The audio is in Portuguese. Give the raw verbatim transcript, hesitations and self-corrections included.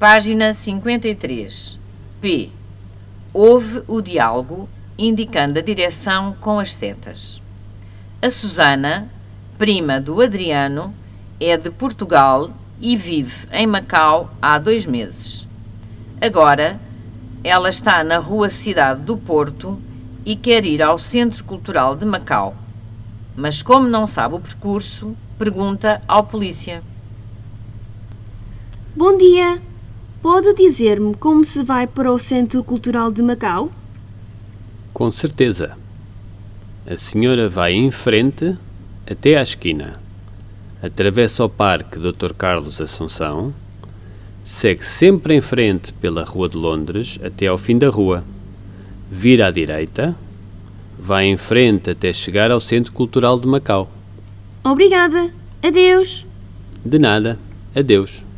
Página cinquenta e três. P. Houve o diálogo, indicando a direção com as setas. A Susana, prima do Adriano, é de Portugal e vive em Macau há dois meses. Agora, ela está na rua Cidade do Porto e quer ir ao Centro Cultural de Macau. Mas como não sabe o percurso, pergunta ao polícia. Bom dia! Pode dizer-me como se vai para o Centro Cultural de Macau? Com certeza. A senhora vai em frente até à esquina, atravessa o Parque doutor Carlos Assunção, segue sempre em frente pela Rua de Londres até ao fim da rua, vira à direita, vai em frente até chegar ao Centro Cultural de Macau. Obrigada! Adeus! De nada. Adeus.